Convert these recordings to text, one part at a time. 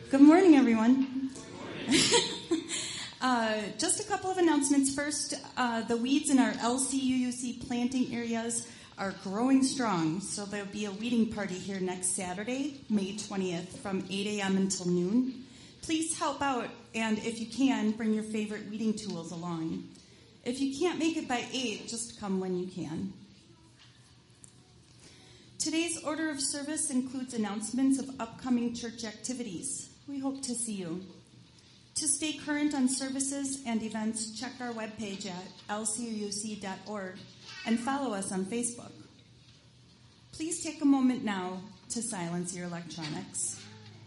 Good morning, everyone. Just a couple of announcements. First, the weeds in our LCUUC planting areas are growing strong, so there'll be a weeding party here next Saturday, May 20th, from 8 a.m. until noon. Please help out, and if you can, bring your favorite weeding tools along. If you can't make it by 8, just come when you can. Today's order of service includes announcements of upcoming church activities. We hope to see you. To stay current on services and events, check our webpage at lcuuc.org and follow us on Facebook. Please take a moment now to silence your electronics.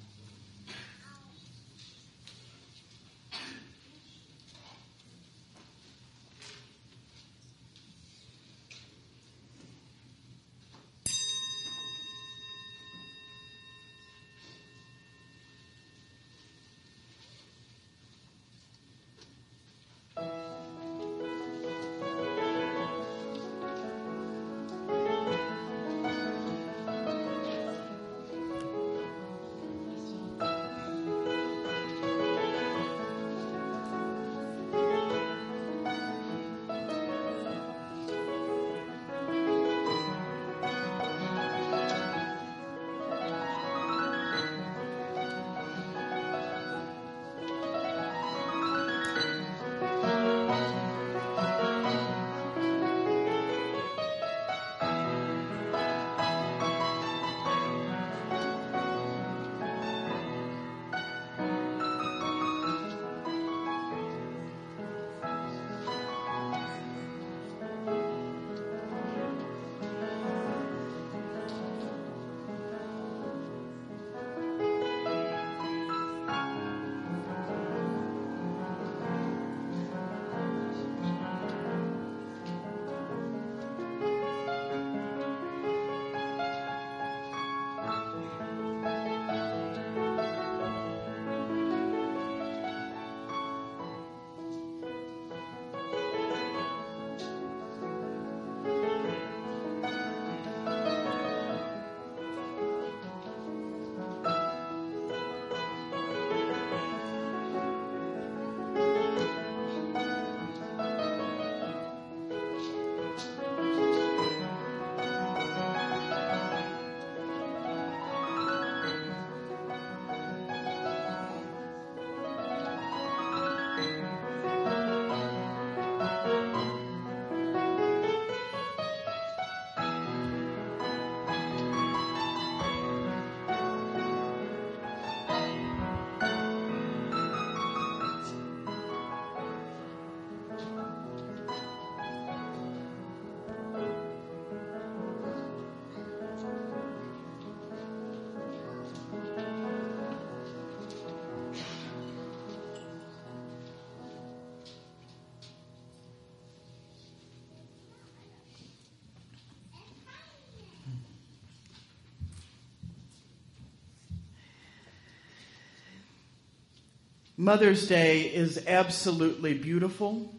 Mother's Day is absolutely beautiful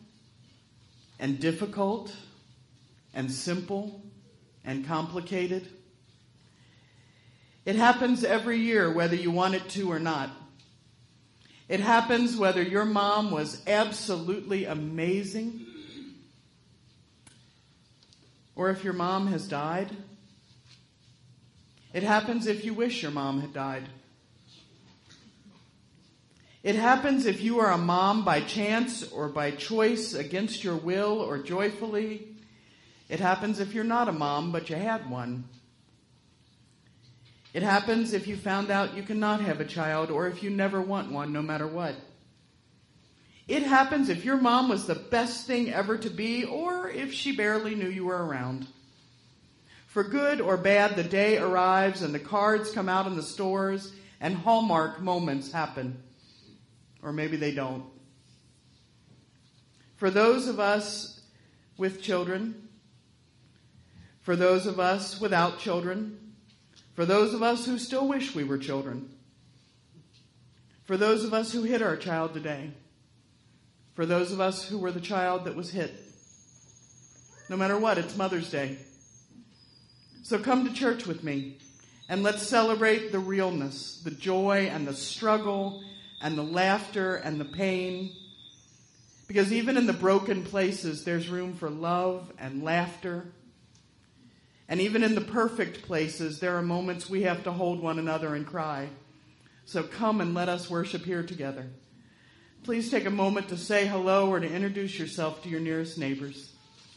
and difficult and simple and complicated. It happens every year, whether you want it to or not. It happens whether your mom was absolutely amazing or if your mom has died. It happens if you wish your mom had died. It happens if you are a mom by chance or by choice, against your will or joyfully. It happens if you're not a mom, but you had one. It happens if you found out you cannot have a child or if you never want one, no matter what. It happens if your mom was the best thing ever to be or if she barely knew you were around. For good or bad, the day arrives and the cards come out in the stores and Hallmark moments happen. Or maybe they don't. For those of us with children, for those of us without children, for those of us who still wish we were children, for those of us who hit our child today, for those of us who were the child that was hit, no matter what, it's Mother's Day. So come to church with me And let's celebrate the realness, the joy and the struggle and the laughter and the pain. Because even in the broken places, there's room for love and laughter. And even in the perfect places, there are moments we have to hold one another and cry. So come and let us worship here together. Please take a moment to say hello or to introduce yourself to your nearest neighbors.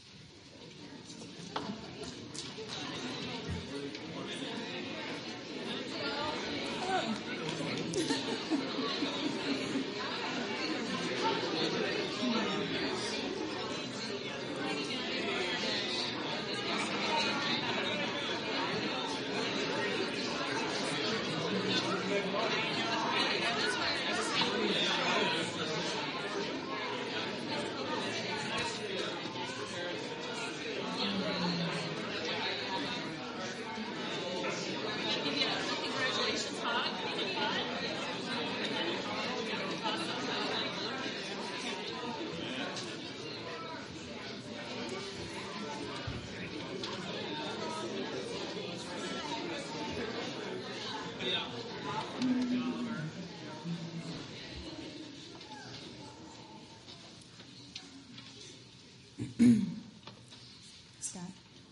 Scott.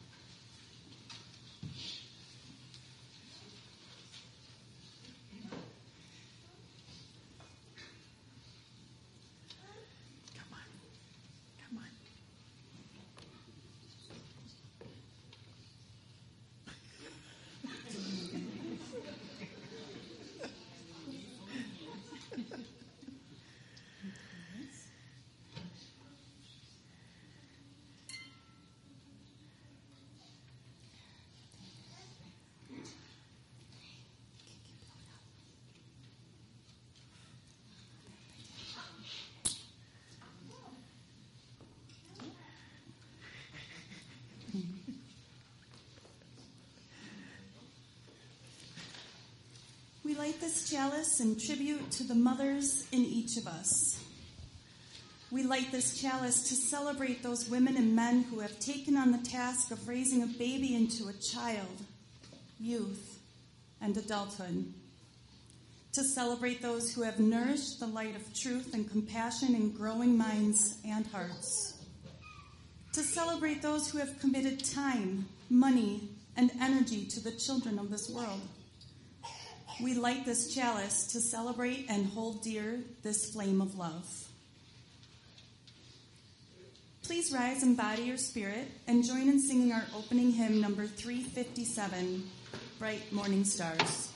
Come on. Come on. We light this chalice in tribute to the mothers in each of us. We light this chalice to celebrate those women and men who have taken on the task of raising a baby into a child, youth, and adulthood. To celebrate those who have nourished the light of truth and compassion in growing minds and hearts. To celebrate those who have committed time, money, and energy to the children of this world. We light this chalice to celebrate and hold dear this flame of love. Please rise in body or spirit and join in singing our opening hymn, number 357, Bright Morning Stars.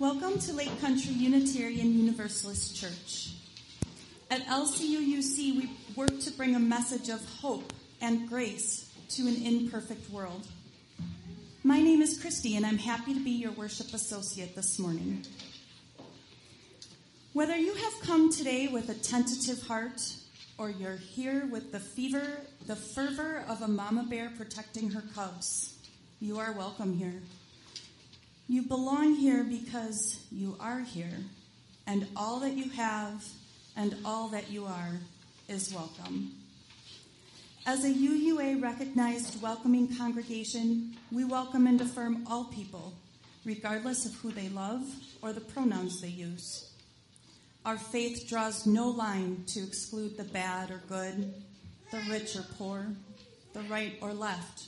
Welcome to Lake Country Unitarian Universalist Church. At LCUUC, we work to bring a message of hope and grace to an imperfect world. My name is Christy, and I'm happy to be your worship associate this morning. Whether you have come today with a tentative heart, or you're here with the fervor of a mama bear protecting her cubs, you are welcome here. You belong here because you are here, and all that you have and all that you are is welcome. As a UUA-recognized welcoming congregation, we welcome and affirm all people, regardless of who they love or the pronouns they use. Our faith draws no line to exclude the bad or good, the rich or poor, the right or left.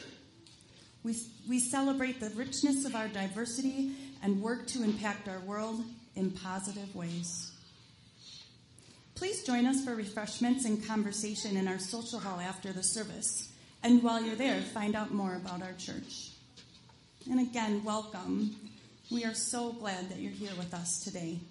We celebrate the richness of our diversity and work to impact our world in positive ways. Please join us for refreshments and conversation in our social hall after the service. And while you're there, find out more about our church. And again, welcome. We are so glad that you're here with us today.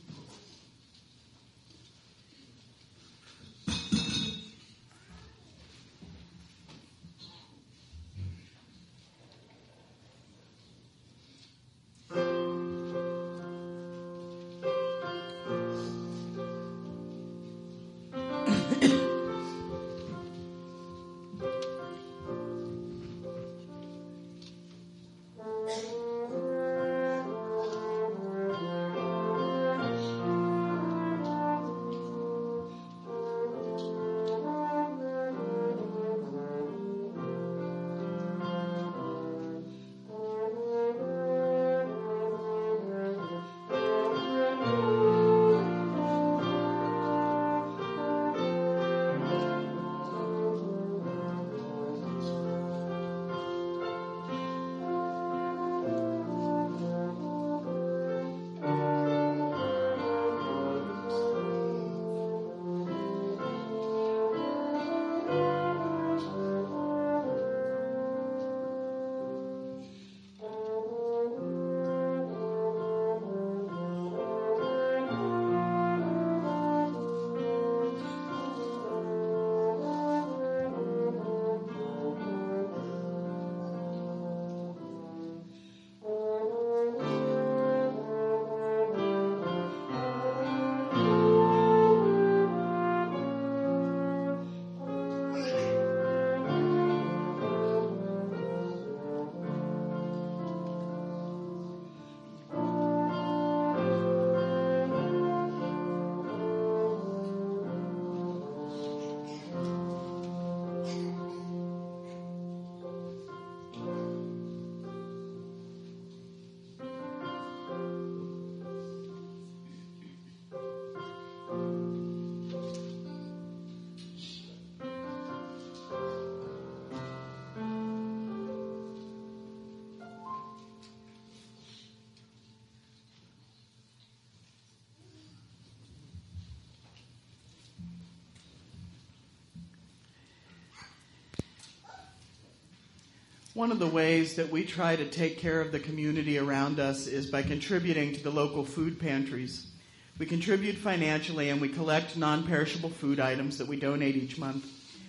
One of the ways that we try to take care of the community around us is by contributing to the local food pantries. We contribute financially and we collect non-perishable food items that we donate each month.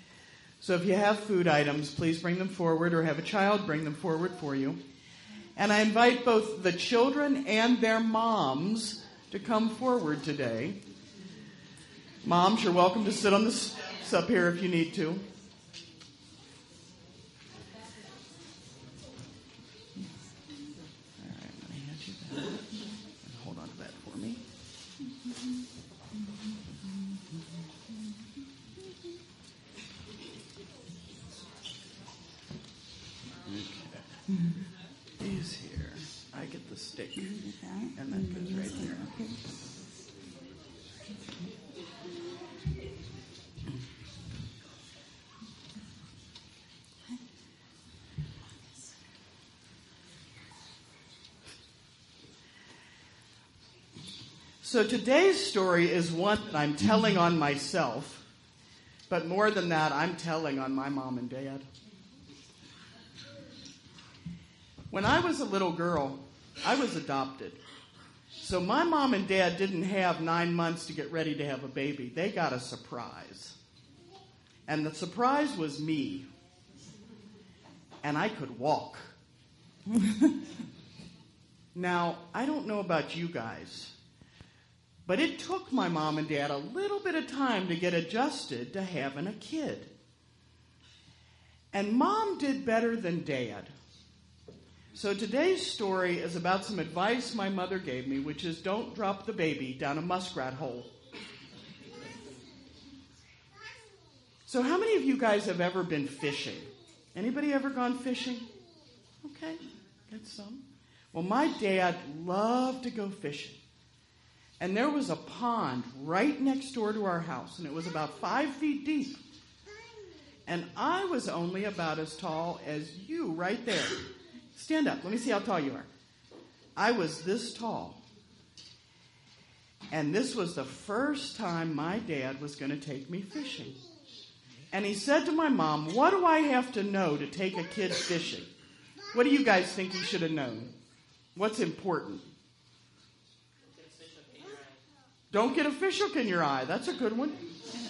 So if you have food items, please bring them forward or have a child bring them forward for you. And I invite both the children and their moms to come forward today. Moms, you're welcome to sit on the steps up here if you need to. He's here. I get the stick. And that goes right there. So today's story is one that I'm telling on myself, but more than that, I'm telling on my mom and dad. When I was a little girl, I was adopted. So my mom and dad didn't have 9 months to get ready to have a baby. They got a surprise. And the surprise was me. And I could walk. Now, I don't know about you guys, but it took my mom and dad a little bit of time to get adjusted to having a kid. And Mom did better than Dad. So today's story is about some advice my mother gave me, which is don't drop the baby down a muskrat hole. So how many of you guys have ever been fishing? Anybody ever gone fishing? Okay, get some. Well, my dad loved to go fishing. And there was a pond right next door to our house, and it was about 5 feet deep. And I was only about as tall as you right there. Stand up. Let me see how tall you are. I was this tall. And this was the first time my dad was going to take me fishing. And he said to my mom, "What do I have to know to take a kid fishing?" What do you guys think he should have known? What's important? Don't get a fish hook in your eye. That's a good one.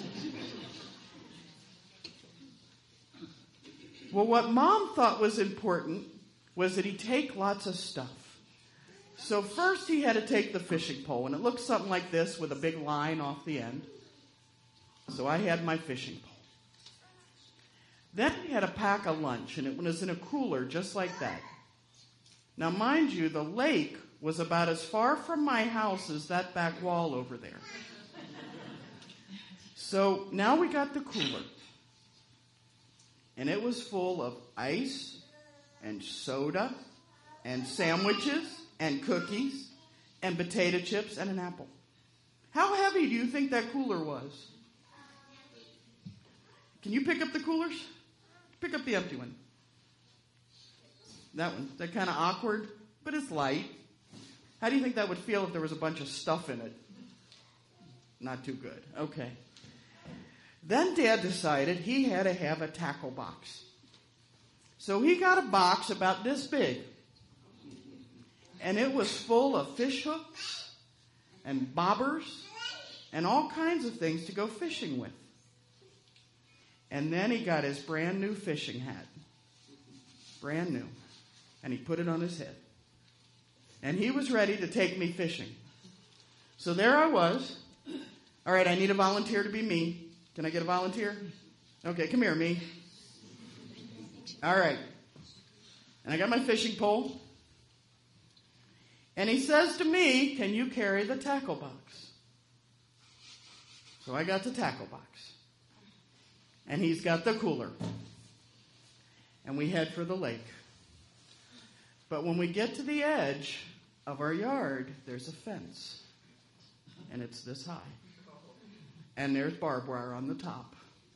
Well, what Mom thought was important was that he take lots of stuff. So first he had to take the fishing pole, and it looked something like this with a big line off the end. So I had my fishing pole. Then he had to pack a lunch, and it was in a cooler just like that. Now, mind you, the lake was about as far from my house as that back wall over there. So now we got the cooler. And it was full of ice and soda and sandwiches and cookies and potato chips and an apple. How heavy do you think that cooler was? Can you pick up the coolers? Pick up the empty one. That one. They're kind of awkward, but it's light. How do you think that would feel if there was a bunch of stuff in it? Not too good. Okay. Then Dad decided he had to have a tackle box. So he got a box about this big. And it was full of fish hooks and bobbers and all kinds of things to go fishing with. And then he got his brand new fishing hat. Brand new. And he put it on his head. And he was ready to take me fishing. So there I was. All right, I need a volunteer to be me. Can I get a volunteer? Okay, come here, me. All right. And I got my fishing pole. And he says to me, "Can you carry the tackle box?" So I got the tackle box. And he's got the cooler. And we head for the lake. But when we get to the edge of our yard, there's a fence. And it's this high. And there's barbed wire on the top.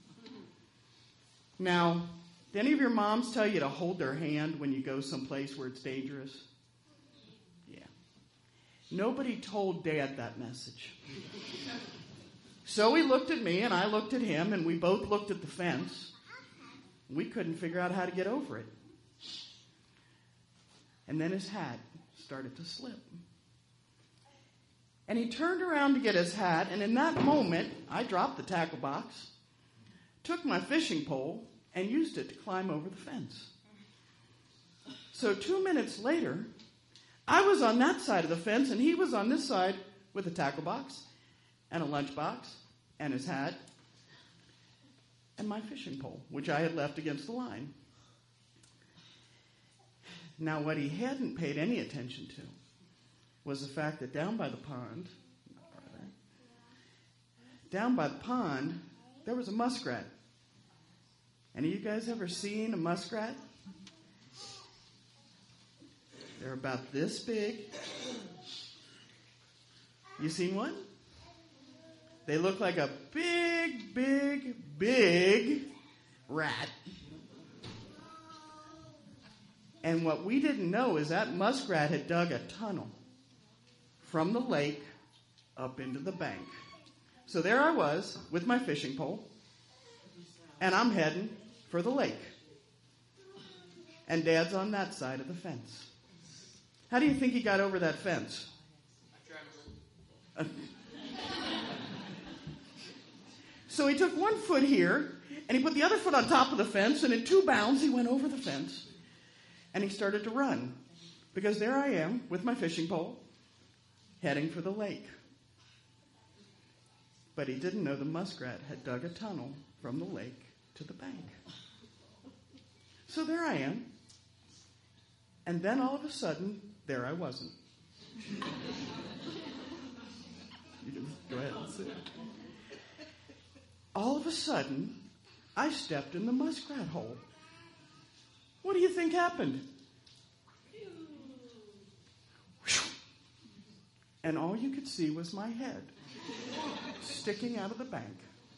Now, do any of your moms tell you to hold their hand when you go someplace where it's dangerous? Yeah. Nobody told Dad that message. So he looked at me and I looked at him and we both looked at the fence. We couldn't figure out how to get over it. And then his hat started to slip. And he turned around to get his hat, and in that moment, I dropped the tackle box, took my fishing pole, and used it to climb over the fence. So 2 minutes later, I was on that side of the fence, and he was on this side with a tackle box, and a lunch box, and his hat, and my fishing pole, which I had left against the line. Now, what he hadn't paid any attention to was the fact that down by the pond, there was a muskrat. Any of you guys ever seen a muskrat? They're about this big. You seen one? They look like a big, big, big rat. And what we didn't know is that muskrat had dug a tunnel from the lake up into the bank. So there I was with my fishing pole, and I'm heading for the lake. And Dad's on that side of the fence. How do you think he got over that fence? So he took one foot here, and he put the other foot on top of the fence, and in 2 bounds he went over the fence, and he started to run. Because there I am with my fishing pole, heading for the lake. But he didn't know the muskrat had dug a tunnel from the lake to the bank. So there I am. And then all of a sudden, there I wasn't. You can go ahead and sit. All of a sudden, I stepped in the muskrat hole. What do you think happened? And all you could see was my head sticking out of the bank.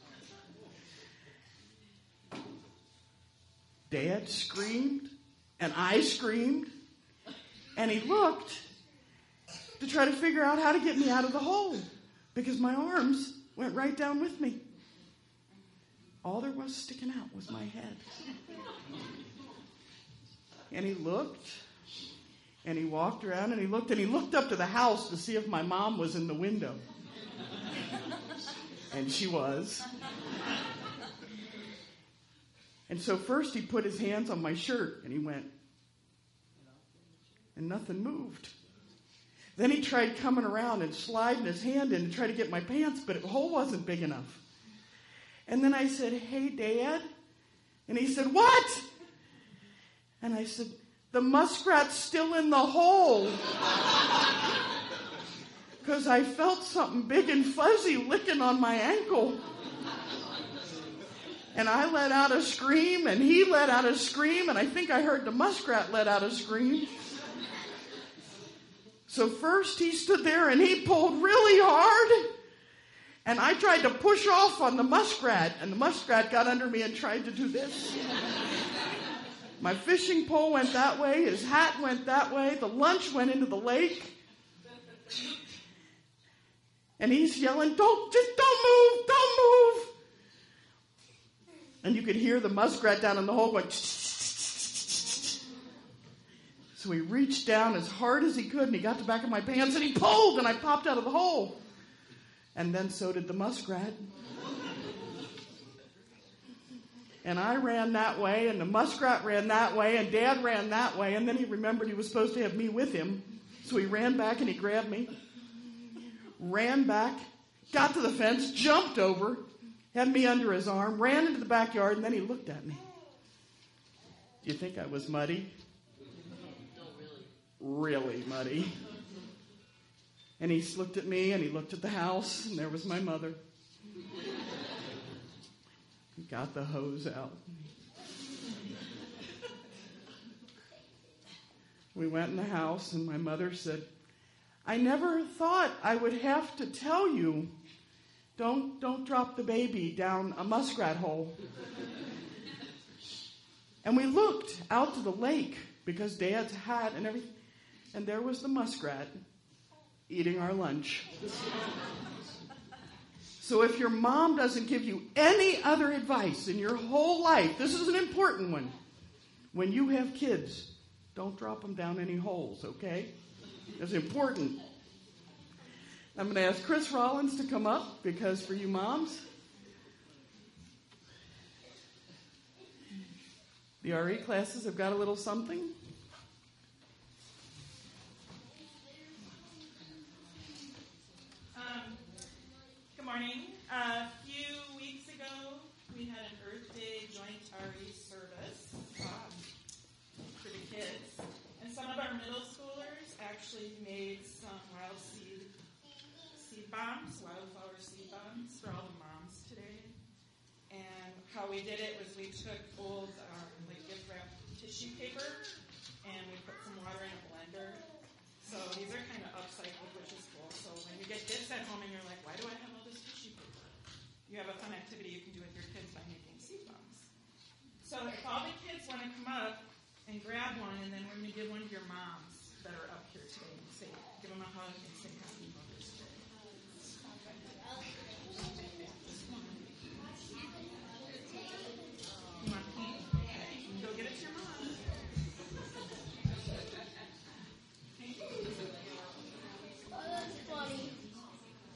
Dad screamed, and I screamed, and he looked to try to figure out how to get me out of the hole because my arms went right down with me. All there was sticking out was my head. And he looked, and he walked around, and he looked up to the house to see if my mom was in the window. And she was. And so first he put his hands on my shirt, and he went, and nothing moved. Then he tried coming around and sliding his hand in to try to get my pants, but the hole wasn't big enough. And then I said, "Hey, Dad." And he said, "What?" And I said, "The muskrat's still in the hole." Because I felt something big and fuzzy licking on my ankle. And I let out a scream, and he let out a scream, and I think I heard the muskrat let out a scream. So first he stood there and he pulled really hard, and I tried to push off on the muskrat, and the muskrat got under me and tried to do this. My fishing pole went that way, his hat went that way, the lunch went into the lake. And he's yelling, don't move. And you could hear the muskrat down in the hole going. So he reached down as hard as he could, and he got the back of my pants, and he pulled, and I popped out of the hole. And then so did the muskrat. And I ran that way, and the muskrat ran that way, and Dad ran that way, and then he remembered he was supposed to have me with him. So he ran back, and he grabbed me, ran back, got to the fence, jumped over, had me under his arm, ran into the backyard, and then he looked at me. Do you think I was muddy? Really muddy. And he looked at me, and he looked at the house, and there was my mother. He got the hose out. We went in the house, and my mother said, "I never thought I would have to tell you, don't drop the baby down a muskrat hole." And we looked out to the lake because Dad's hat and everything, and there was the muskrat eating our lunch. So if your mom doesn't give you any other advice in your whole life, this is an important one. When you have kids, don't drop them down any holes, okay? It's important. I'm going to ask Chris Rollins to come up, because for you moms, the RE classes have got a little something. Good morning. A few weeks ago, we had an Earth Day joint RE service for the kids. And some of our middle schoolers actually made some wildflower seed bombs for all the moms today. And how we did it was we took old gift wrap tissue paper and we put some water in a blender. So these are kind of upcycled, which is cool. So when you get gifts at home and you're like, why do I have all this tissue paper? You have a fun activity you can do with your kids by making seed bombs. So if all the kids want to come up and grab one, and then we're going to give one to your moms that are up here today and say, give them a hug and say happy Mother's Day. You want pink? Okay, you can go get it to your mom. Oh, that's funny.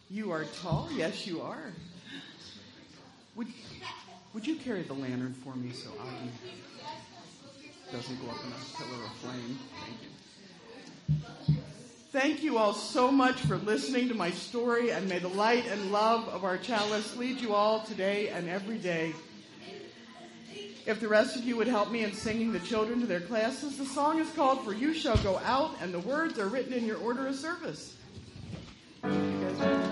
You are tall? Yes, you are. Would you carry the lantern for me so Augie doesn't go up in a pillar of flame? Thank you. Thank you all so much for listening to my story, and may the light and love of our chalice lead you all today and every day. If the rest of you would help me in singing the children to their classes, the song is called For You Shall Go Out, and the words are written in your order of service. You guys.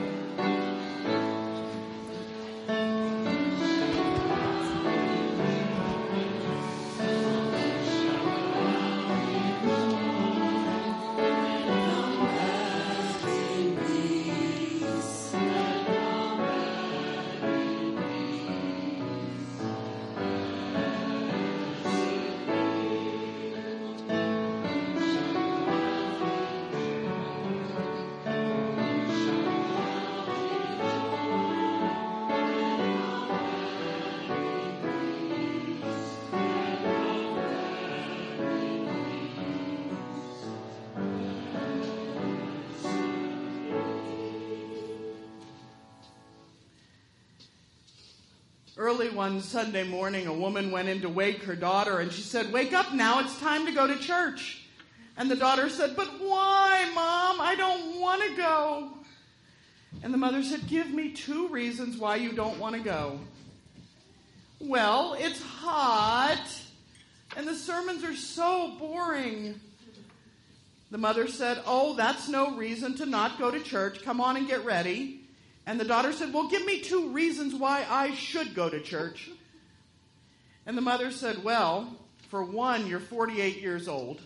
Early one Sunday morning, a woman went in to wake her daughter, and she said, "Wake up now, it's time to go to church." And the daughter said, "But why, Mom? I don't want to go." And the mother said, "Give me 2 reasons why you don't want to go." "Well, it's hot, and the sermons are so boring." The mother said, "Oh, that's no reason to not go to church. Come on and get ready." And the daughter said, "Well, give me 2 reasons why I should go to church." And the mother said, "Well, for one, you're 48 years old.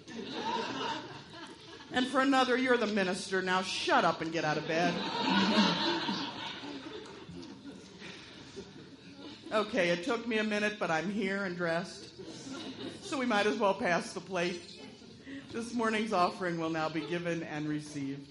And for another, you're the minister. Now shut up and get out of bed." Okay, it took me a minute, but I'm here and dressed. So we might as well pass the plate. This morning's offering will now be given and received.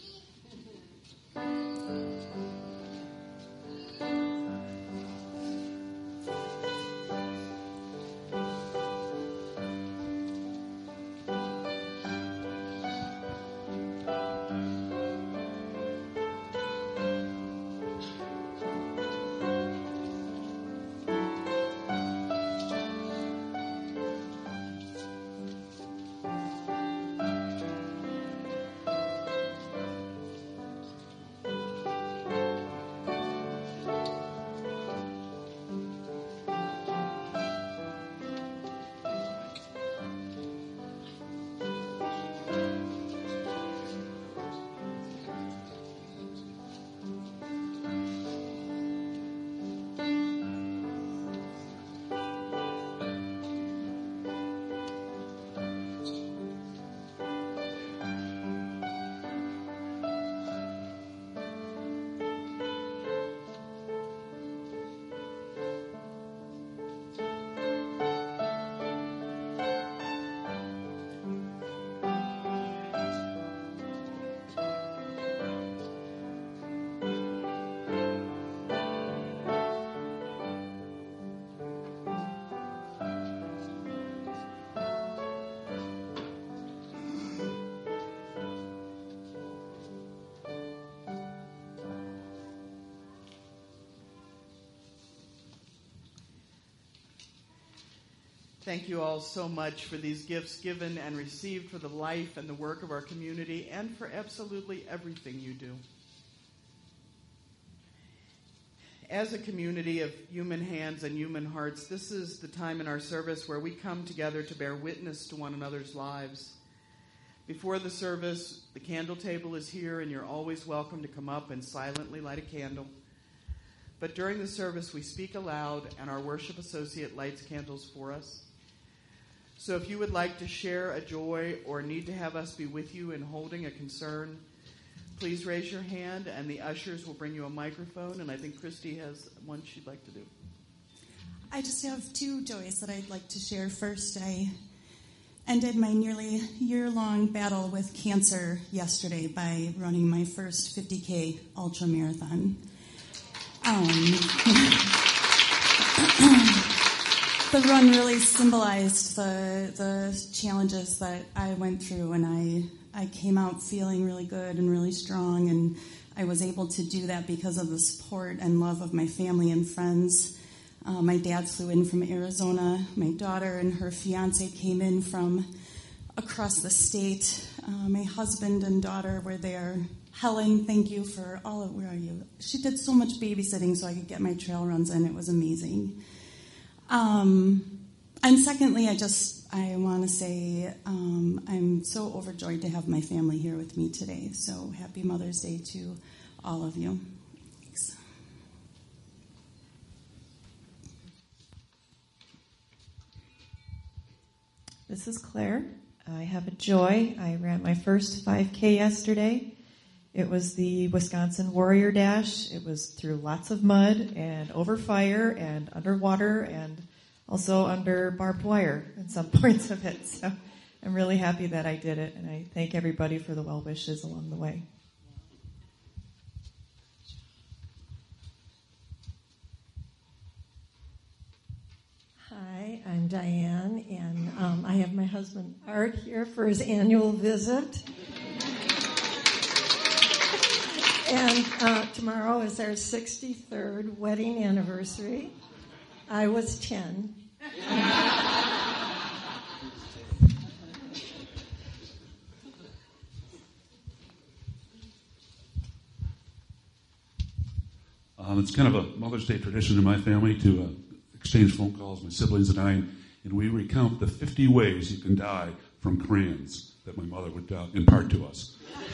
Thank you all so much for these gifts given and received for the life and the work of our community and for absolutely everything you do. As a community of human hands and human hearts, this is the time in our service where we come together to bear witness to one another's lives. Before the service, the candle table is here, and you're always welcome to come up and silently light a candle. But during the service, we speak aloud, and our worship associate lights candles for us. So if you would like to share a joy or need to have us be with you in holding a concern, please raise your hand, and the ushers will bring you a microphone, and I think Christy has one she'd like to do. I just have 2 joys that I'd like to share. First, I ended my nearly year-long battle with cancer yesterday by running my first 50K ultra marathon. The run really symbolized the challenges that I went through, and I came out feeling really good and really strong, and I was able to do that because of the support and love of my family and friends. My dad flew in from Arizona. My daughter and her fiance came in from across the state. My husband and daughter were there. Helen, thank you for all of, where are you? She did so much babysitting so I could get my trail runs in. It was amazing. And secondly, I want to say I'm so overjoyed to have my family here with me today. So happy Mother's Day to all of you. Thanks. This is Claire. I have a joy. I ran my first 5K yesterday. It was the Wisconsin Warrior Dash. It was through lots of mud and over fire and underwater and also under barbed wire at some points of it. So I'm really happy that I did it, and I thank everybody for the well wishes along the way. Hi, I'm Diane, and I have my husband Art here for his annual visit. And tomorrow is our 63rd wedding anniversary. I was 10. It's kind of a Mother's Day tradition in my family to exchange phone calls, my siblings and I, and we recount the 50 ways you can die from crayons that my mother would impart to us.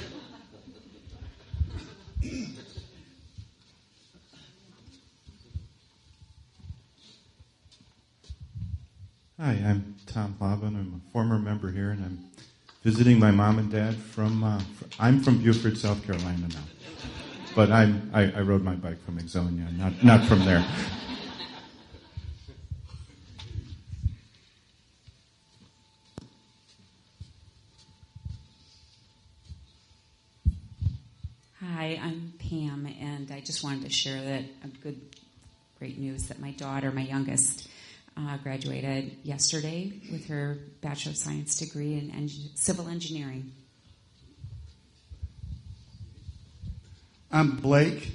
Hi, I'm Tom Bobbin. I'm a former member here, and I'm visiting my mom and dad I'm from Beaufort, South Carolina now. But I rode my bike from Exonia, not from there. Hi, I'm Pam, and I just wanted to share that great news that my daughter, my youngest, graduated yesterday with her Bachelor of Science degree in civil engineering. I'm Blake.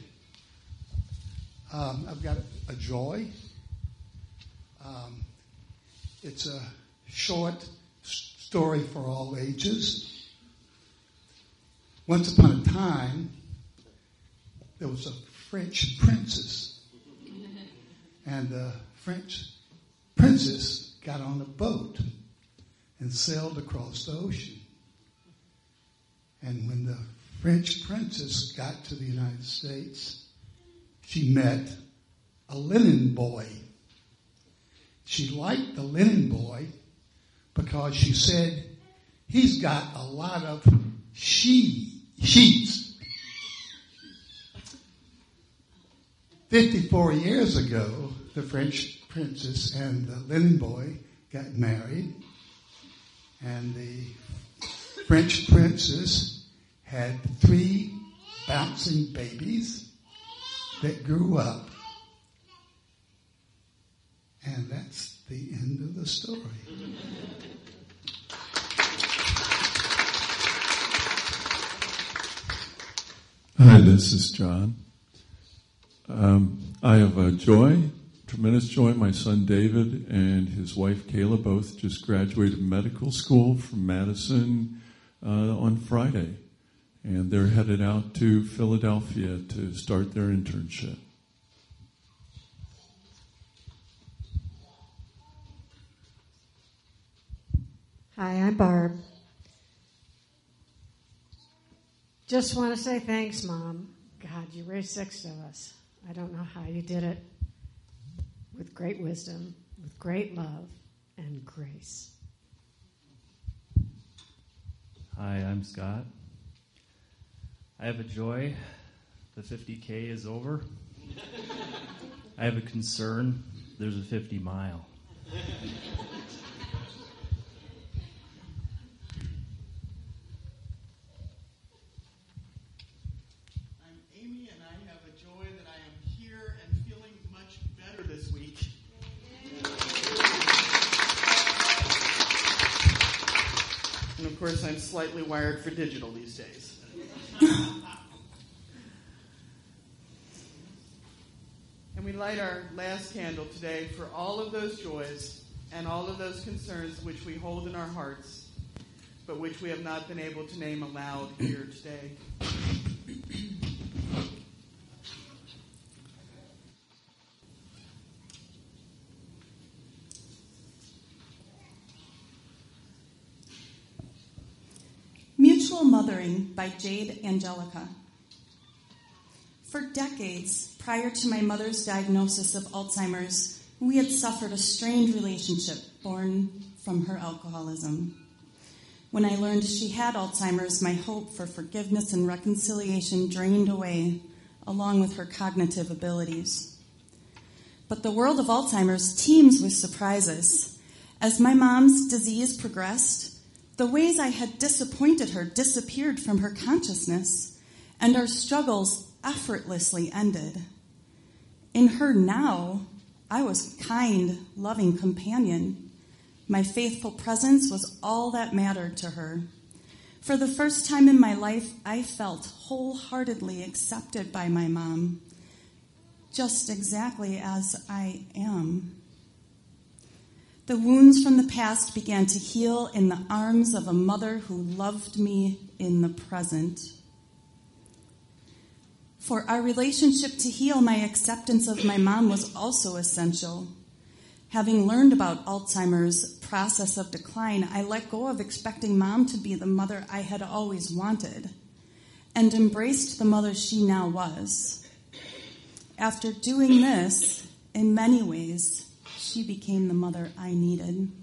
I've got a joy. It's a short story for all ages. Once upon a time, there was a French princess. And the French princess got on a boat and sailed across the ocean. And when the French princess got to the United States, she met a linen boy. She liked the linen boy because she said, he's got a lot of sheets. 54 years ago, the French princess and the linen boy got married, and the French princess had 3 bouncing babies that grew up. And that's the end of the story. Hi, this is John. I have a tremendous joy. My son David and his wife Kayla both just graduated medical school from Madison on Friday. And they're headed out to Philadelphia to start their internship. Hi, I'm Barb. Just want to say thanks, Mom. God, you raised 6 of us. I don't know how you did it. With great wisdom, with great love, and grace. Hi, I'm Scott. I have a joy. The 50K is over. I have a concern. There's a 50 mile. I'm Amy, and I have a joy that I am here and feeling much better this week. And of course, I'm slightly wired for digital these days. light our last candle today for all of those joys and all of those concerns which we hold in our hearts, but which we have not been able to name aloud here today. Mutual Mothering by Jade Angelica. For decades prior to my mother's diagnosis of Alzheimer's, we had suffered a strained relationship born from her alcoholism. When I learned she had Alzheimer's, my hope for forgiveness and reconciliation drained away, along with her cognitive abilities. But the world of Alzheimer's teems with surprises. As my mom's disease progressed, the ways I had disappointed her disappeared from her consciousness, and our struggles effortlessly ended. In her now, I was kind, loving companion. My faithful presence was all that mattered to her. For the first time in my life, I felt wholeheartedly accepted by my mom, just exactly as I am. The wounds from the past began to heal in the arms of a mother who loved me in the present. For our relationship to heal, my acceptance of my mom was also essential. Having learned about Alzheimer's process of decline, I let go of expecting mom to be the mother I had always wanted and embraced the mother she now was. After doing this, in many ways, she became the mother I needed.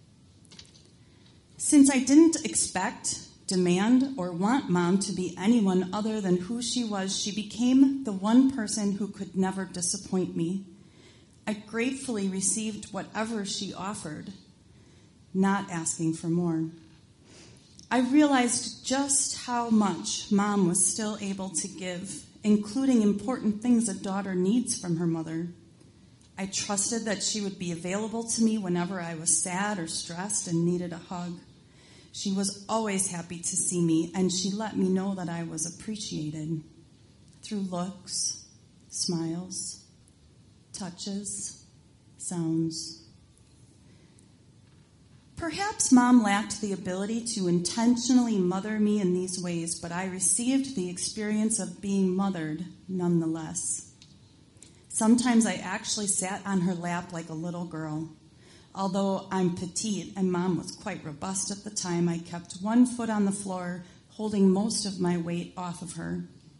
Since I didn't expect, demand, or want mom to be anyone other than who she was, she became the one person who could never disappoint me. I gratefully received whatever she offered, not asking for more. I realized just how much mom was still able to give, including important things a daughter needs from her mother. I trusted that she would be available to me whenever I was sad or stressed and needed a hug. She was always happy to see me, and she let me know that I was appreciated through looks, smiles, touches, sounds. Perhaps mom lacked the ability to intentionally mother me in these ways, but I received the experience of being mothered nonetheless. Sometimes I actually sat on her lap like a little girl. Although I'm petite and mom was quite robust at the time, I kept one foot on the floor, holding most of my weight off of her.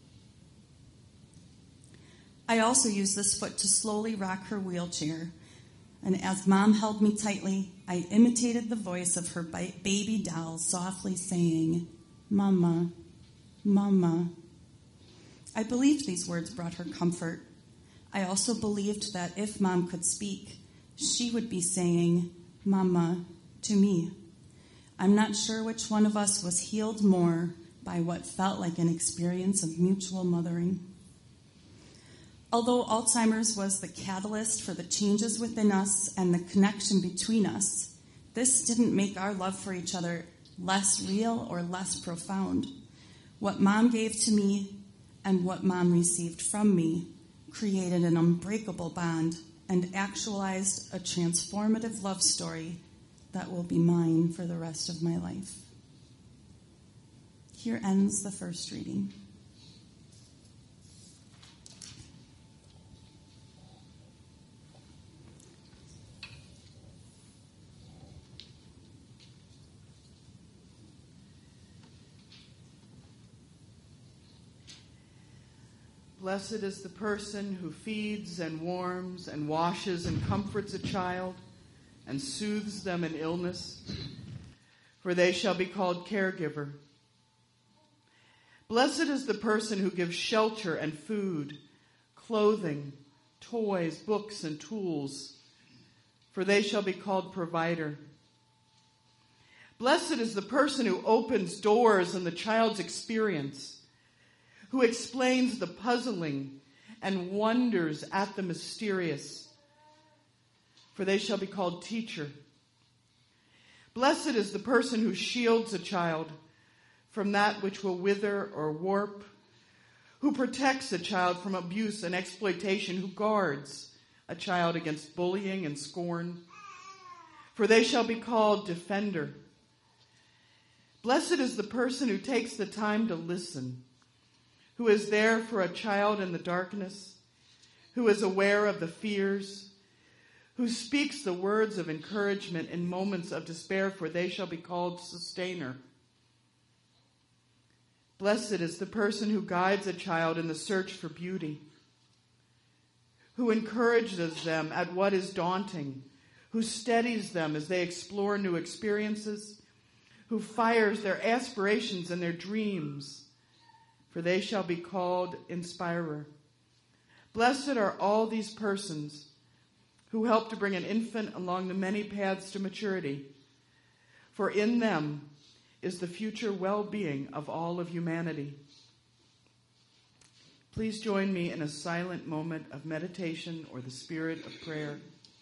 I also used this foot to slowly rock her wheelchair, and as mom held me tightly, I imitated the voice of her baby doll, softly saying, "Mama, Mama." I believed these words brought her comfort. I also believed that if mom could speak, she would be saying, "Mama," to me. I'm not sure which one of us was healed more by what felt like an experience of mutual mothering. Although Alzheimer's was the catalyst for the changes within us and the connection between us, this didn't make our love for each other less real or less profound. What mom gave to me and what mom received from me created an unbreakable bond and actualized a transformative love story that will be mine for the rest of my life. Here ends the first reading. Blessed is the person who feeds and warms and washes and comforts a child and soothes them in illness, for they shall be called caregiver. Blessed is the person who gives shelter and food, clothing, toys, books, and tools, for they shall be called provider. Blessed is the person who opens doors in the child's experience, who explains the puzzling and wonders at the mysterious, for they shall be called teacher. Blessed is the person who shields a child from that which will wither or warp, who protects a child from abuse and exploitation, who guards a child against bullying and scorn. For they shall be called defender. Blessed is the person who takes the time to listen, who is there for a child in the darkness, who is aware of the fears, who speaks the words of encouragement in moments of despair, for they shall be called sustainer. Blessed is the person who guides a child in the search for beauty, who encourages them at what is daunting, who steadies them as they explore new experiences, who fires their aspirations and their dreams, for they shall be called inspirer. Blessed are all these persons who help to bring an infant along the many paths to maturity, for in them is the future well-being of all of humanity. Please join me in a silent moment of meditation or the spirit of prayer.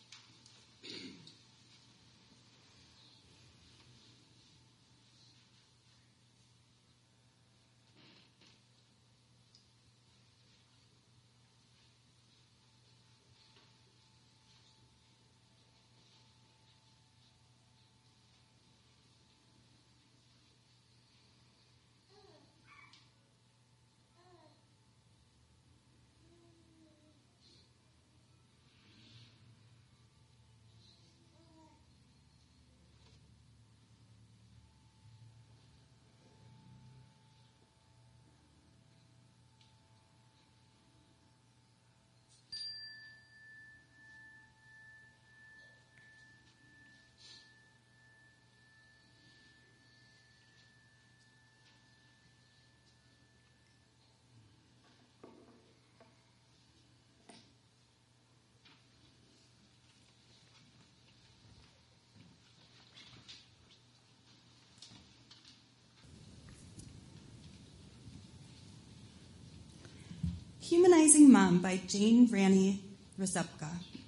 Humanizing Mom by Jane Rani Rzepka.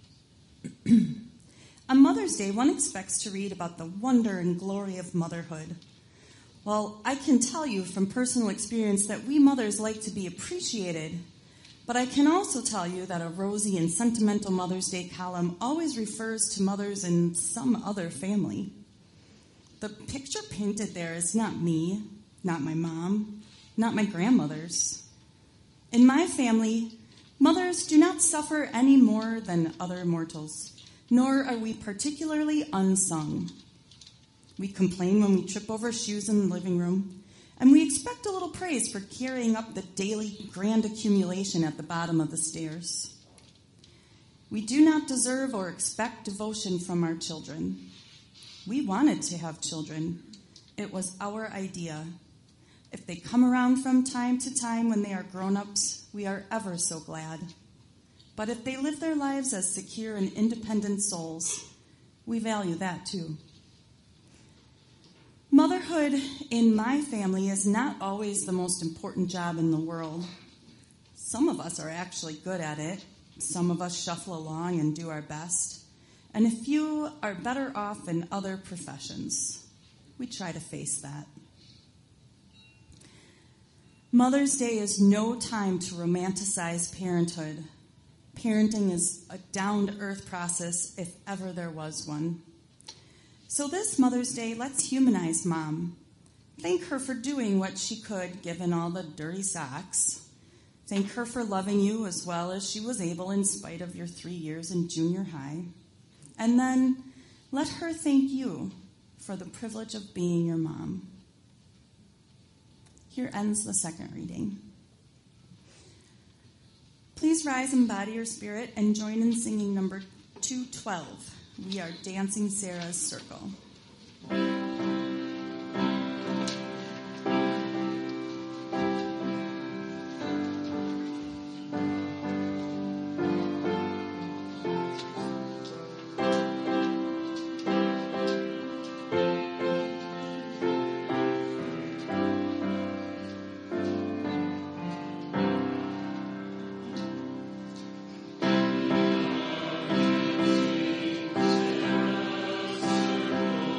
On Mother's Day, one expects to read about the wonder and glory of motherhood. Well, I can tell you from personal experience that we mothers like to be appreciated, but I can also tell you that a rosy and sentimental Mother's Day column always refers to mothers in some other family. The picture painted there is not me, not my mom, not my grandmothers. In my family, mothers do not suffer any more than other mortals, nor are we particularly unsung. We complain when we trip over shoes in the living room, and we expect a little praise for carrying up the daily grand accumulation at the bottom of the stairs. We do not deserve or expect devotion from our children. We wanted to have children. It was our idea. If they come around from time to time when they are grown-ups, we are ever so glad. But if they live their lives as secure and independent souls, we value that too. Motherhood in my family is not always the most important job in the world. Some of us are actually good at it. Some of us shuffle along and do our best. And a few are better off in other professions. We try to face that. Mother's Day is no time to romanticize parenthood. Parenting is a down-to-earth process if ever there was one. So this Mother's Day, let's humanize Mom. Thank her for doing what she could given all the dirty socks. Thank her for loving you as well as she was able in spite of your 3 years in junior high. And then let her thank you for the privilege of being your mom. Here ends the second reading. Please rise and embody your spirit and join in singing number 212. We are dancing Sarah's circle. Sarah's circle.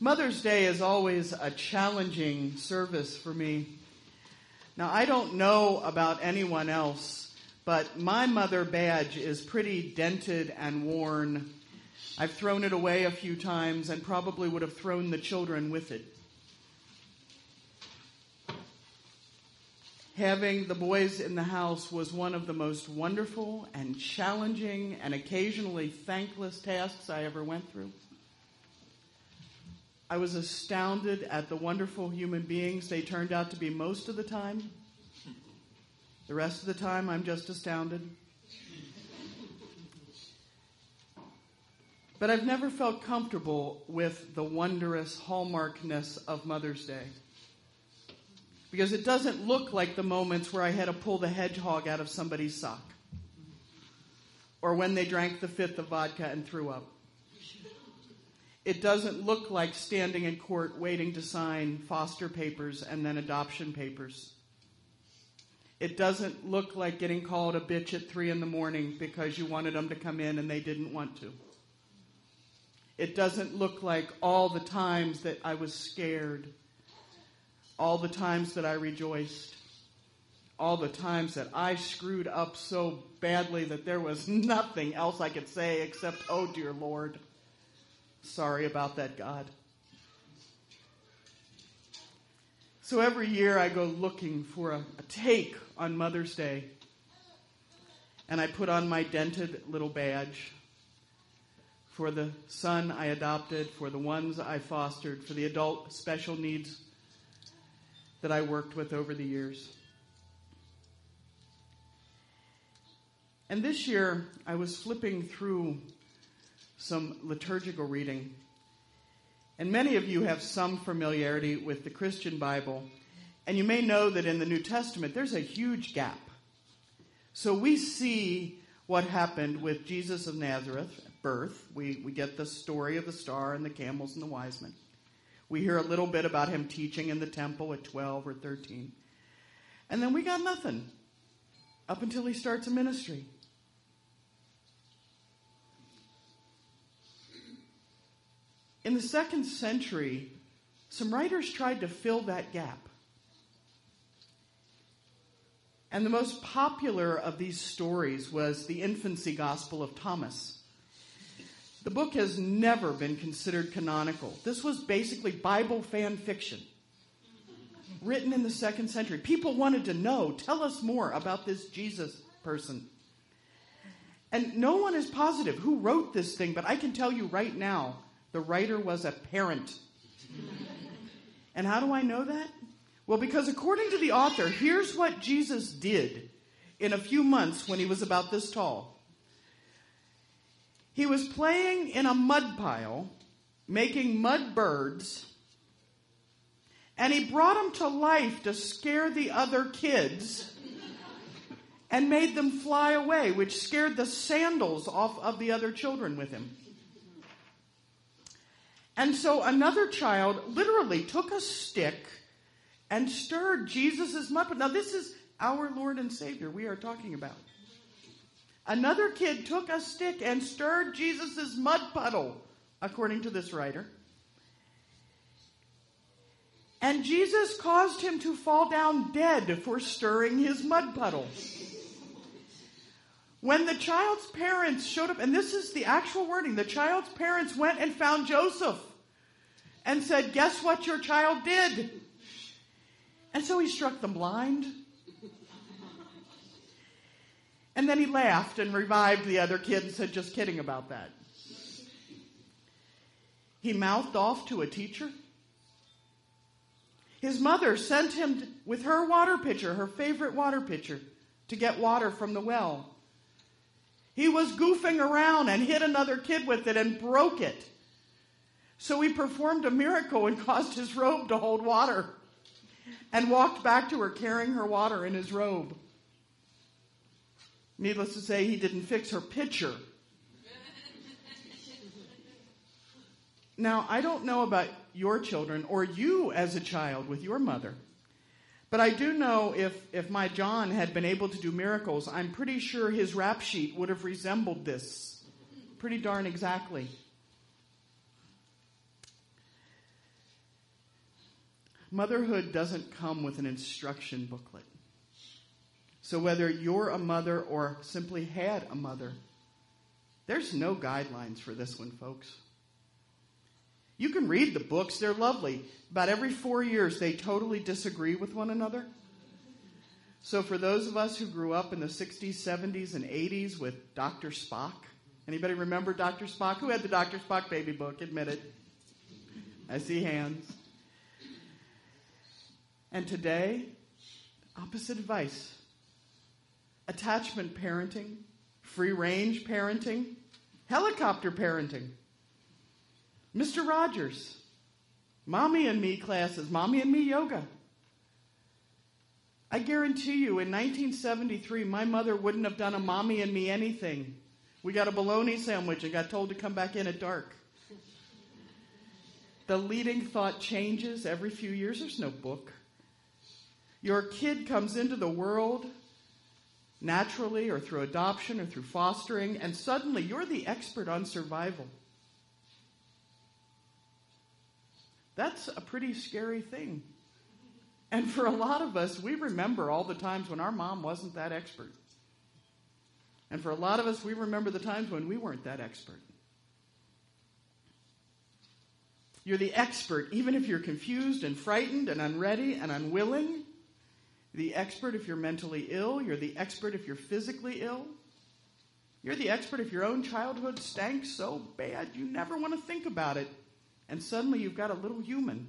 Mother's Day is always a challenging service for me. Now, I don't know about anyone else, but my mother badge is pretty dented and worn. I've thrown it away a few times and probably would have thrown the children with it. Having the boys in the house was one of the most wonderful and challenging and occasionally thankless tasks I ever went through. I was astounded at the wonderful human beings they turned out to be most of the time. The rest of the time, I'm just astounded. But I've never felt comfortable with the wondrous hallmarkness of Mother's Day. Because it doesn't look like the moments where I had to pull the hedgehog out of somebody's sock. Or when they drank the fifth of vodka and threw up. It doesn't look like standing in court waiting to sign foster papers and then adoption papers. It doesn't look like getting called a bitch at 3 a.m. because you wanted them to come in and they didn't want to. It doesn't look like all the times that I was scared, all the times that I rejoiced, all the times that I screwed up so badly that there was nothing else I could say except, oh dear Lord. Sorry about that, God. So every year I go looking for a take on Mother's Day. And I put on my dented little badge for the son I adopted, for the ones I fostered, for the adult special needs that I worked with over the years. And this year I was flipping through some liturgical reading. And many of you have some familiarity with the Christian Bible. And you may know that in the New Testament, there's a huge gap. So we see what happened with Jesus of Nazareth, birth. We get the story of the star and the camels and the wise men. We hear a little bit about him teaching in the temple at 12 or 13. And then we got nothing up until he starts a ministry. In the 2nd century, some writers tried to fill that gap. And the most popular of these stories was the infancy gospel of Thomas. The book has never been considered canonical. This was basically Bible fan fiction, written in the 2nd century. People wanted to know, tell us more about this Jesus person. And no one is positive who wrote this thing, but I can tell you right now, the writer was a parent. And how do I know that? Well, because according to the author, here's what Jesus did in a few months when he was about this tall. He was playing in a mud pile, making mud birds, and he brought them to life to scare the other kids and made them fly away, which scared the sandals off of the other children with him. And so another child literally took a stick and stirred Jesus' mud. Now this is our Lord and Savior we are talking about. Another kid took a stick and stirred Jesus' mud puddle, according to this writer. And Jesus caused him to fall down dead for stirring his mud puddle. When the child's parents showed up, and this is the actual wording, the child's parents went and found Joseph and said, guess what your child did? And so he struck them blind. And then he laughed and revived the other kid and said, just kidding about that. He mouthed off to a teacher. His mother sent him with her water pitcher, her favorite water pitcher, to get water from the well. He was goofing around and hit another kid with it and broke it. So he performed a miracle and caused his robe to hold water and walked back to her carrying her water in his robe. Needless to say, he didn't fix her pitcher. Now, I don't know about your children or you as a child with your mother, but I do know if my John had been able to do miracles, I'm pretty sure his rap sheet would have resembled this pretty darn exactly. Motherhood doesn't come with an instruction booklet. So whether you're a mother or simply had a mother, there's no guidelines for this one, folks. You can read the books. They're lovely. About every 4 years, they totally disagree with one another. So for those of us who grew up in the 60s, 70s, and 80s with Dr. Spock, anybody remember Dr. Spock? Who had the Dr. Spock baby book? Admit it. I see hands. And today, opposite advice. Attachment parenting, free-range parenting, helicopter parenting. Mr. Rogers, Mommy and Me classes, Mommy and Me yoga. I guarantee you, in 1973, my mother wouldn't have done a Mommy and Me anything. We got a bologna sandwich and got told to come back in at dark. The leading thought changes every few years. There's no book. Your kid comes into the world naturally or through adoption or through fostering, and suddenly you're the expert on survival. That's a pretty scary thing. And for a lot of us, we remember all the times when our mom wasn't that expert. And for a lot of us, we remember the times when we weren't that expert. You're the expert, even if you're confused and frightened and unready and unwilling. You're the expert if you're mentally ill. You're the expert if you're physically ill. You're the expert if your own childhood stank so bad you never want to think about it. And suddenly you've got a little human.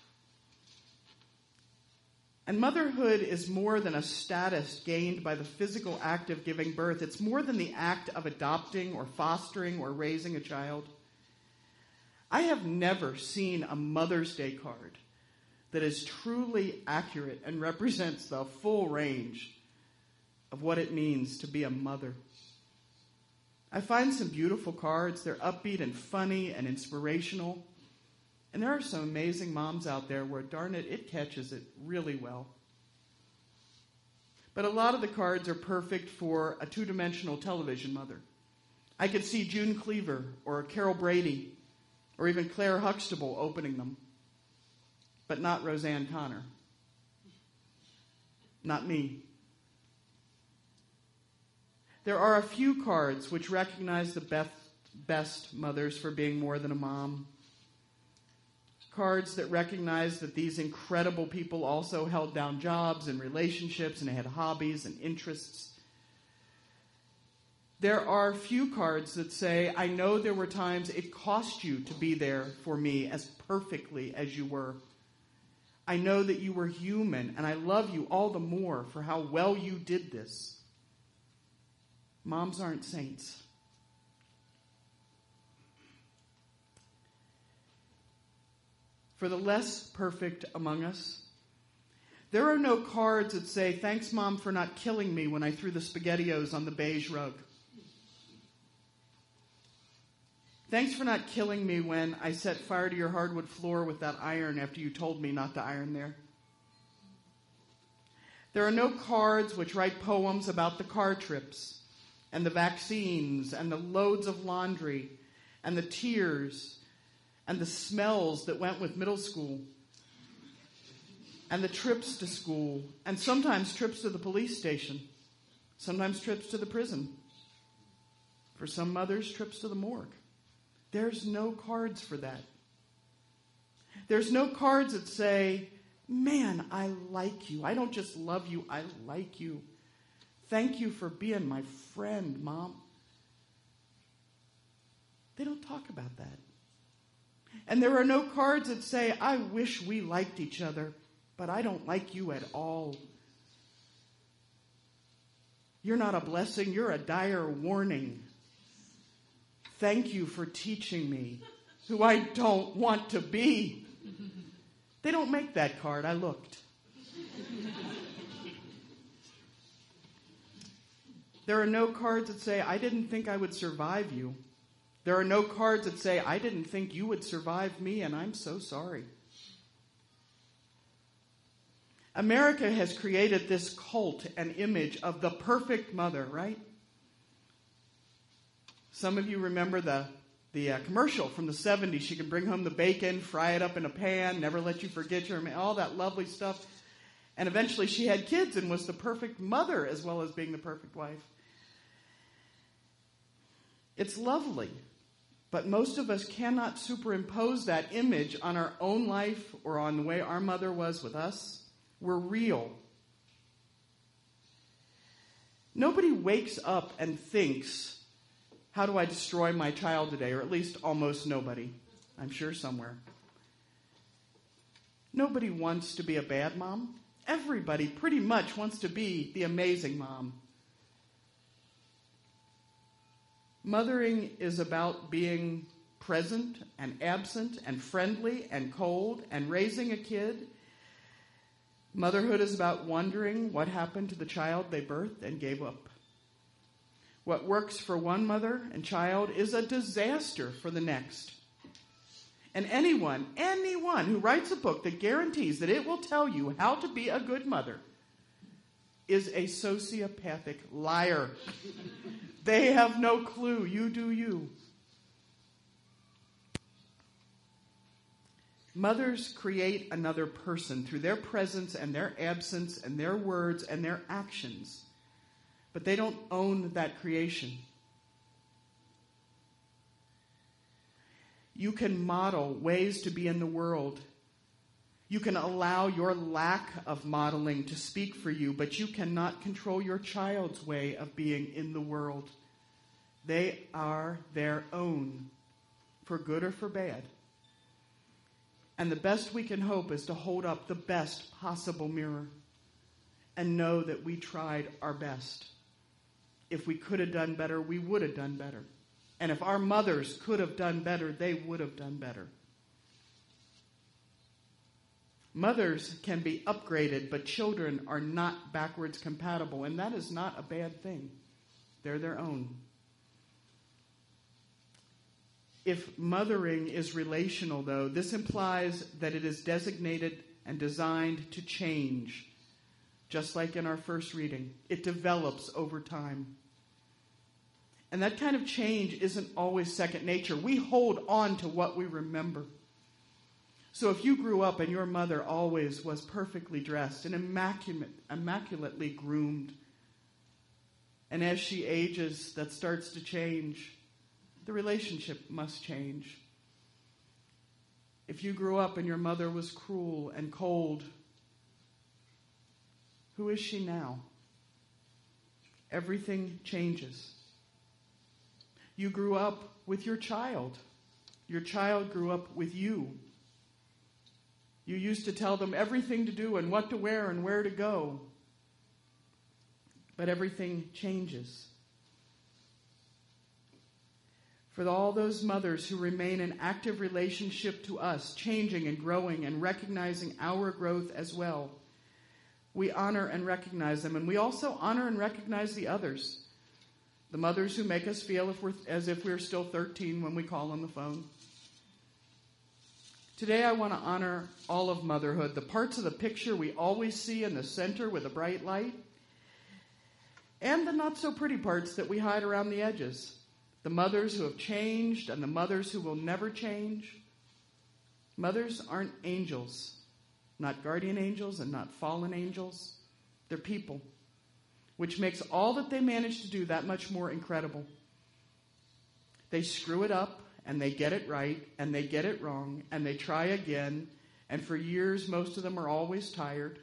And motherhood is more than a status gained by the physical act of giving birth. It's more than the act of adopting or fostering or raising a child. I have never seen a Mother's Day card that is truly accurate and represents the full range of what it means to be a mother. I find some beautiful cards. They're upbeat and funny and inspirational. And there are some amazing moms out there where, darn it, it catches it really well. But a lot of the cards are perfect for a two-dimensional television mother. I could see June Cleaver or Carol Brady or even Claire Huxtable opening them. But not Roseanne Connor. Not me. There are a few cards which recognize the best mothers for being more than a mom. Cards that recognize that these incredible people also held down jobs and relationships and had hobbies and interests. There are few cards that say, I know there were times it cost you to be there for me as perfectly as you were. I know that you were human, and I love you all the more for how well you did this. Moms aren't saints. For the less perfect among us, there are no cards that say, thanks, Mom, for not killing me when I threw the SpaghettiOs on the beige rug. Thanks for not killing me when I set fire to your hardwood floor with that iron after you told me not to iron there. There are no cards which write poems about the car trips and the vaccines and the loads of laundry and the tears and the smells that went with middle school and the trips to school and sometimes trips to the police station, sometimes trips to the prison. For some mothers, trips to the morgue. There's no cards for that. There's no cards that say, man, I like you. I don't just love you, I like you. Thank you for being my friend, Mom. They don't talk about that. And there are no cards that say, I wish we liked each other, but I don't like you at all. You're not a blessing, you're a dire warning. Thank you for teaching me who I don't want to be. They don't make that card. I looked. There are no cards that say, I didn't think I would survive you. There are no cards that say, I didn't think you would survive me, and I'm so sorry. America has created this cult and image of the perfect mother, right? Some of you remember the commercial from the 70s. She can bring home the bacon, fry it up in a pan, never let you forget your man, all that lovely stuff. And eventually she had kids and was the perfect mother as well as being the perfect wife. It's lovely, but most of us cannot superimpose that image on our own life or on the way our mother was with us. We're real. Nobody wakes up and thinks, how do I destroy my child today? Or at least almost nobody. I'm sure somewhere. Nobody wants to be a bad mom. Everybody pretty much wants to be the amazing mom. Mothering is about being present and absent and friendly and cold and raising a kid. Motherhood is about wondering what happened to the child they birthed and gave up. What works for one mother and child is a disaster for the next. And anyone who writes a book that guarantees that it will tell you how to be a good mother is a sociopathic liar. They have no clue. You do you. Mothers create another person through their presence and their absence and their words and their actions. But they don't own that creation. You can model ways to be in the world. You can allow your lack of modeling to speak for you, but you cannot control your child's way of being in the world. They are their own, for good or for bad. And the best we can hope is to hold up the best possible mirror and know that we tried our best. If we could have done better, we would have done better. And if our mothers could have done better, they would have done better. Mothers can be upgraded, but children are not backwards compatible, and that is not a bad thing. They're their own. If mothering is relational, though, this implies that it is designated and designed to change, just like in our first reading. It develops over time. And that kind of change isn't always second nature. We hold on to what we remember. So if you grew up and your mother always was perfectly dressed and immaculately groomed, and as she ages, that starts to change, the relationship must change. If you grew up and your mother was cruel and cold, who is she now? Everything changes. You grew up with your child. Your child grew up with you. You used to tell them everything to do and what to wear and where to go. But everything changes. For all those mothers who remain in active relationship to us, changing and growing and recognizing our growth as well, we honor and recognize them. And we also honor and recognize the others. The mothers who make us feel as if we're still 13 when we call on the phone. Today I want to honor all of motherhood, the parts of the picture we always see in the center with a bright light, and the not so pretty parts that we hide around the edges. The mothers who have changed and the mothers who will never change. Mothers aren't angels, not guardian angels and not fallen angels. They're people, which makes all that they manage to do that much more incredible. They screw it up, and they get it right, and they get it wrong, and they try again, and for years most of them are always tired.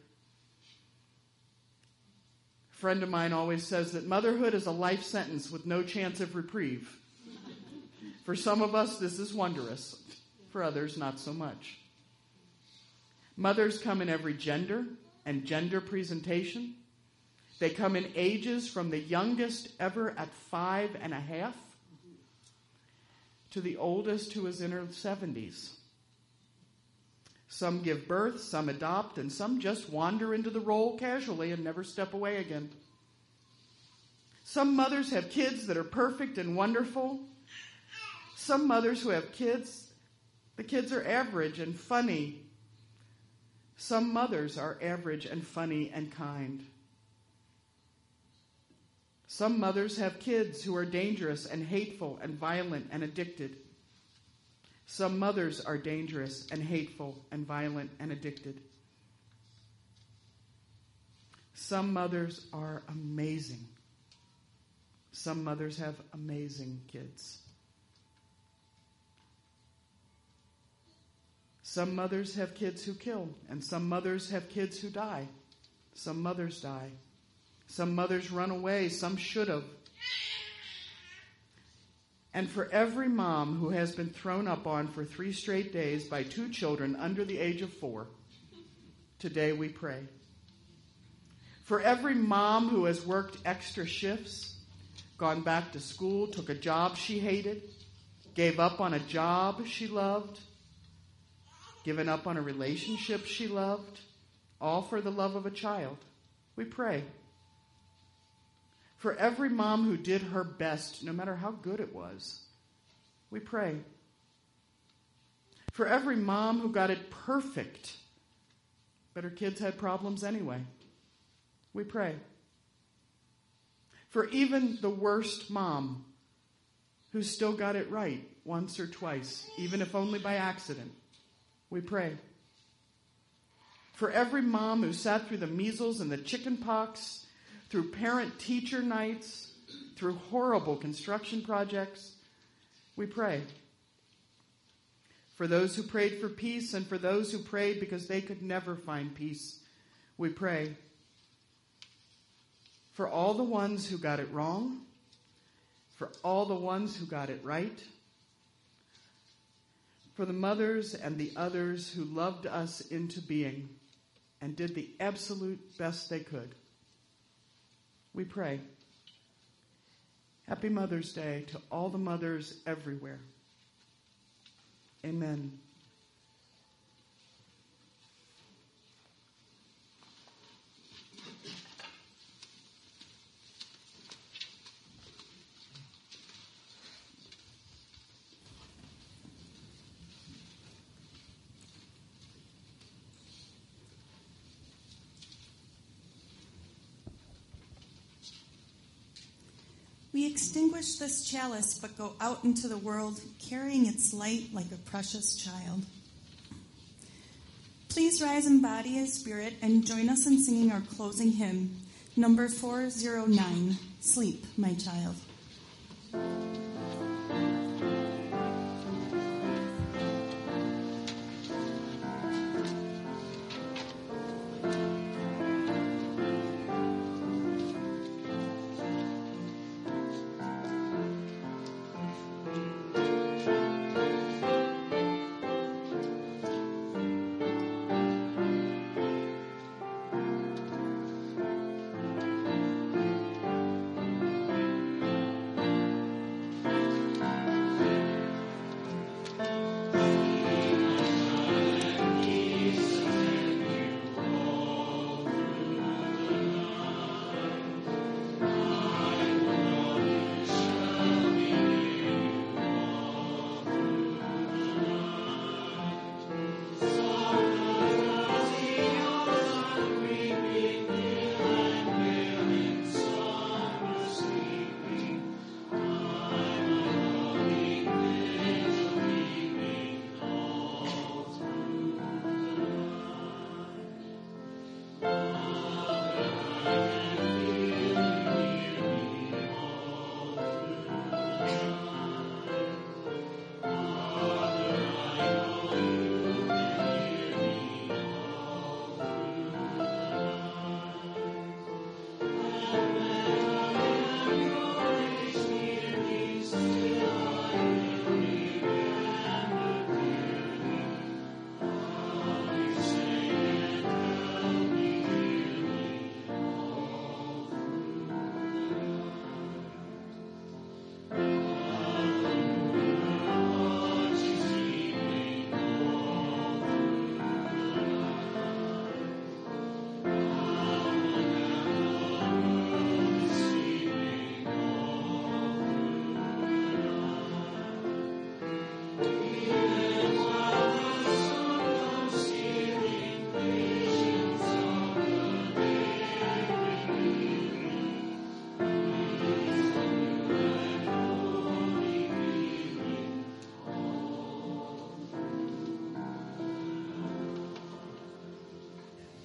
A friend of mine always says that motherhood is a life sentence with no chance of reprieve. For some of us, this is wondrous. For others, not so much. Mothers come in every gender and gender presentation. They come in ages from the youngest ever at 5.5 to the oldest who is in her 70s. Some give birth, some adopt, and some just wander into the role casually and never step away again. Some mothers have kids that are perfect and wonderful. Some mothers who have kids, the kids are average and funny. Some mothers are average and funny and kind. Some mothers have kids who are dangerous and hateful and violent and addicted. Some mothers are dangerous and hateful and violent and addicted. Some mothers are amazing. Some mothers have amazing kids. Some mothers have kids who kill, and some mothers have kids who die. Some mothers die. Some mothers run away. Some should have. And for every mom who has been thrown up on for 3 straight days by 2 children under the age of 4, today we pray. For every mom who has worked extra shifts, gone back to school, took a job she hated, gave up on a job she loved, given up on a relationship she loved, all for the love of a child, we pray. For every mom who did her best, no matter how good it was, we pray. For every mom who got it perfect, but her kids had problems anyway, we pray. For even the worst mom who still got it right once or twice, even if only by accident, we pray. For every mom who sat through the measles and the chicken pox, through parent-teacher nights, through horrible construction projects, we pray. For those who prayed for peace and for those who prayed because they could never find peace, we pray. For all the ones who got it wrong, for all the ones who got it right, for the mothers and the others who loved us into being and did the absolute best they could, we pray. Happy Mother's Day to all the mothers everywhere. Amen. We extinguish this chalice, but go out into the world, carrying its light like a precious child. Please rise in body and spirit and join us in singing our closing hymn, number 409, Sleep, My Child.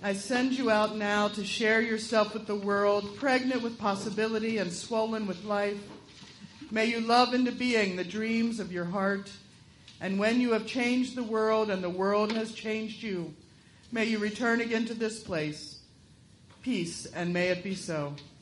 I send you out now to share yourself with the world, pregnant with possibility and swollen with life. May you love into being the dreams of your heart. And when you have changed the world and the world has changed you, may you return again to this place. Peace, and may it be so.